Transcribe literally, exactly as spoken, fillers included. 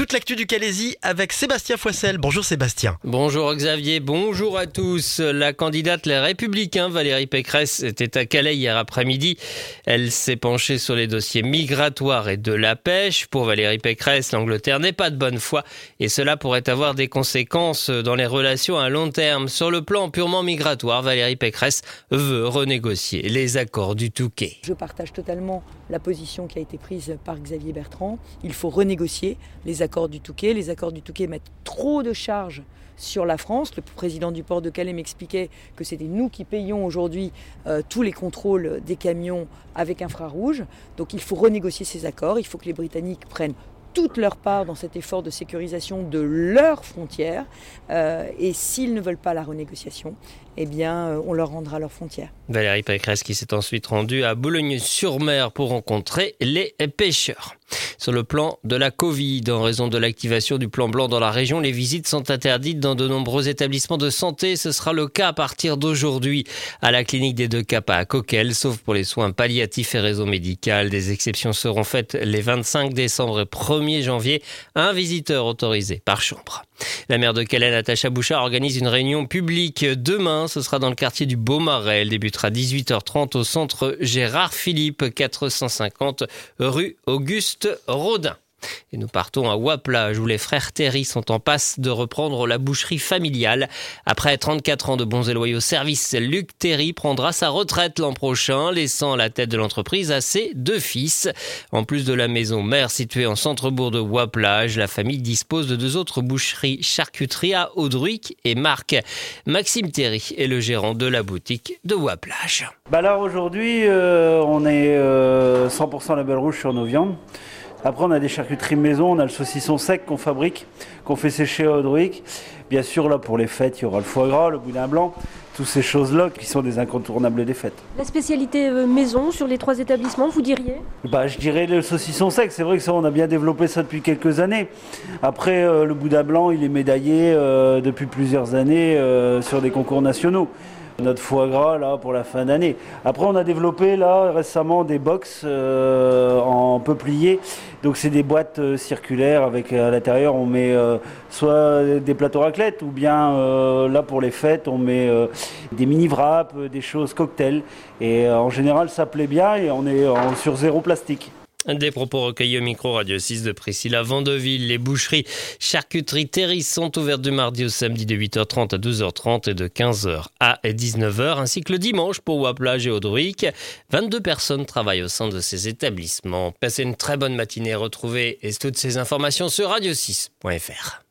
Toute l'actu du Calaisis avec Sébastien Foissel. Bonjour Sébastien. Bonjour Xavier, bonjour à tous. La candidate Les Républicains, Valérie Pécresse, était à Calais hier après-midi. Elle s'est penchée sur les dossiers migratoires et de la pêche. Pour Valérie Pécresse, l'Angleterre n'est pas de bonne foi et cela pourrait avoir des conséquences dans les relations à long terme. Sur le plan purement migratoire, Valérie Pécresse veut renégocier les accords du Touquet. Je partage totalement la position qui a été prise par Xavier Bertrand. Il faut renégocier les accords du Touquet. Les accords du Touquet mettent trop de charges sur la France. Le président du port de Calais m'expliquait que c'était nous qui payons aujourd'hui euh, tous les contrôles des camions avec infrarouge. Donc il faut renégocier ces accords. Il faut que les Britanniques prennent toute leur part dans cet effort de sécurisation de leurs frontières. Euh, et s'ils ne veulent pas la renégociation, eh bien, euh, on leur rendra leurs frontières. Valérie Pécresse qui s'est ensuite rendue à Boulogne-sur-Mer pour rencontrer les pêcheurs. Sur le plan de la Covid, en raison de l'activation du plan blanc dans la région, les visites sont interdites dans de nombreux établissements de santé. Ce sera le cas à partir d'aujourd'hui à la clinique des Deux Caps à Coquelles, sauf pour les soins palliatifs et raison médicale. Des exceptions seront faites les vingt-cinq décembre et premier janvier. Un visiteur autorisé par chambre. La maire de Calais, Natacha Bouchard, organise une réunion publique demain. Ce sera dans le quartier du Beaumarais. Elle débutera à dix-huit heures trente au centre Gérard Philippe, quatre cent cinquante rue Auguste Rodin. Et nous partons à Waplage où les frères Terry sont en passe de reprendre la boucherie familiale. Après trente-quatre ans de bons et loyaux services, Luc Terry prendra sa retraite l'an prochain, laissant à la tête de l'entreprise à ses deux fils. En plus de la maison mère située en centre-bourg de Waplage, la famille dispose de deux autres boucheries charcuteries à Audruic et Marc. Maxime Terry est le gérant de la boutique de Waplage. Bah là aujourd'hui, euh, on est euh, cent pour cent label rouge sur nos viandes. Après, on a des charcuteries maison, on a le saucisson sec qu'on fabrique, qu'on fait sécher à Audruic. Bien sûr, là, pour les fêtes, il y aura le foie gras, le boudin blanc, toutes ces choses-là qui sont des incontournables des fêtes. La spécialité maison sur les trois établissements, vous diriez ? Bah, je dirais le saucisson sec. C'est vrai que ça, on a bien développé ça depuis quelques années. Après, euh, le boudin blanc, il est médaillé euh, depuis plusieurs années euh, sur des concours nationaux. Notre foie gras là pour la fin d'année. Après on a développé là récemment des box euh, en peuplier. Donc c'est des boîtes euh, circulaires avec à l'intérieur on met euh, soit des plateaux raclette ou bien euh, là pour les fêtes on met euh, des mini wraps, des choses cocktails et euh, en général ça plaît bien et on est en, sur zéro plastique. Des propos recueillis au micro Radio six de Priscilla Vandeville. Les boucheries charcuterie Terry sont ouvertes du mardi au samedi de huit heures trente à douze heures trente et de quinze heures à dix-neuf heures, ainsi que le dimanche pour Waplage et Audruic. vingt-deux personnes travaillent au sein de ces établissements. Passez une très bonne matinée. Retrouvez toutes ces informations sur radio six point f r.